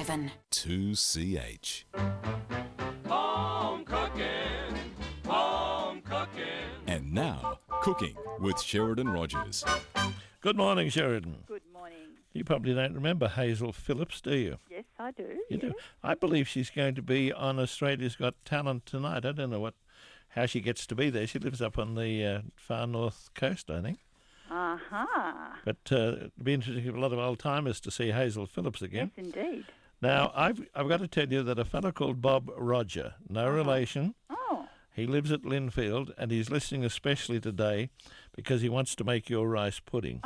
7. 2CH. Home cooking, home cooking. And now, cooking with Sheridan Rogers. Good morning, Sheridan. Good morning. You probably don't remember Hazel Phillips, do you? Yes, I do. You yes. do. I believe she's going to be on Australia's Got Talent tonight. I don't know how she gets to be there. She lives up on the far north coast, I think. Aha. But it'll be interesting for a lot of old timers to see Hazel Phillips again. Yes, indeed. Now, I've got to tell you that a fellow called Bob Roger, no relation, Oh, he lives at Linfield, and he's listening especially today because he wants to make your rice pudding.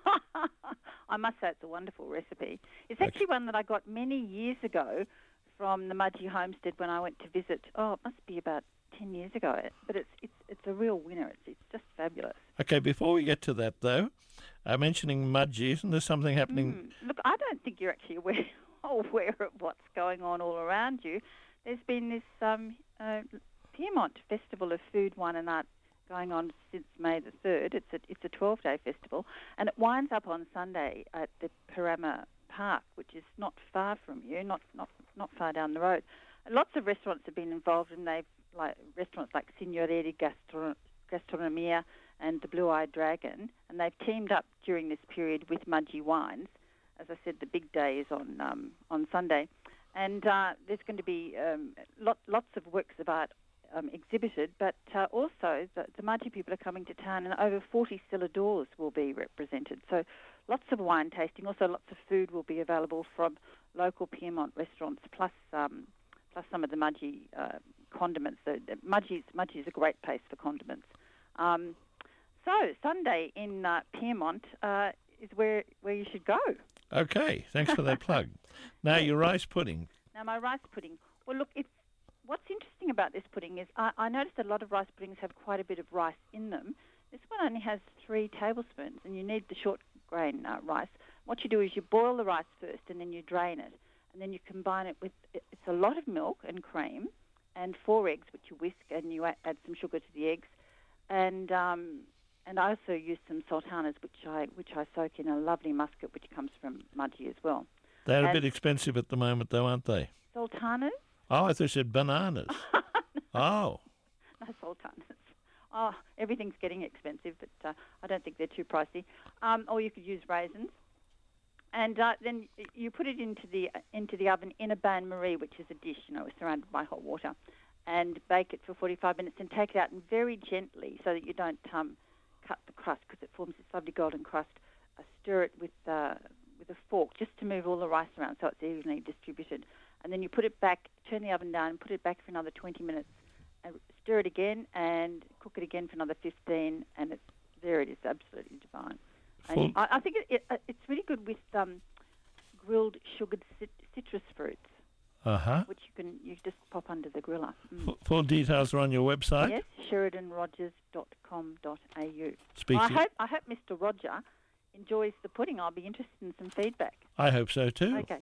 I must say it's a wonderful recipe. It's actually one that I got many years ago from the Mudgee Homestead when I went to visit. Oh, it must be about 10 years ago. But it's a real winner. It's just fabulous. Okay, before we get to that, though, mentioning Mudgee, isn't there something happening? Look, I don't think you're actually aware of what's going on all around you. There's been this Piedmont Festival of Food, Wine and Art going on since May the 3rd. It's a 12-day festival, and it winds up on Sunday at the Parama Park, which is not far from you, not far down the road. And lots of restaurants have been involved, and restaurants like Signorelli Gastronomia and the Blue Eyed Dragon, and they've teamed up during this period with Mudgee Wines. As I said, the big day is on Sunday, and there's going to be lots of works of art exhibited, but also the Mudgee people are coming to town, and over 40 cellar doors will be represented. So lots of wine tasting, also lots of food will be available from local Piedmont restaurants, plus some of the Mudgee condiments. So Mudgee is a great place for condiments. So Sunday in Piedmont is where you should go. Okay, thanks for that plug. Now, your rice pudding. Now, my rice pudding. Well, look, what's interesting about this pudding is I noticed that a lot of rice puddings have quite a bit of rice in them. This one only has 3 tablespoons, and you need the short grain rice. What you do is you boil the rice first, and then you drain it, and then you combine it with it's a lot of milk and cream and 4 eggs, which you whisk, and you add some sugar to the eggs, and I also use some sultanas, which I soak in a lovely muscat, which comes from Mudgee as well. They're a bit expensive at the moment, though, aren't they? Sultanas? Oh, I thought you said bananas. Oh. No sultanas. Oh, everything's getting expensive, but I don't think they're too pricey. Or you could use raisins. And then you put it into the oven in a bain-marie, which is a dish, surrounded by hot water, and bake it for 45 minutes and take it out and very gently so that you don't cut the crust because it forms this lovely golden crust. Stir it with a fork just to move all the rice around so it's evenly distributed. And then you put it back, turn the oven down, put it back for another 20 minutes, and stir it again and cook it again for another 15, and there it is, absolutely divine. And I think it's really good with grilled sugared citrus fruits, which you just pop under the griller. Full details are on your website? Yes, SheridanRogers.com.au. I hope Mr. Roger enjoys the pudding. I'll be interested in some feedback. I hope so too. Okay.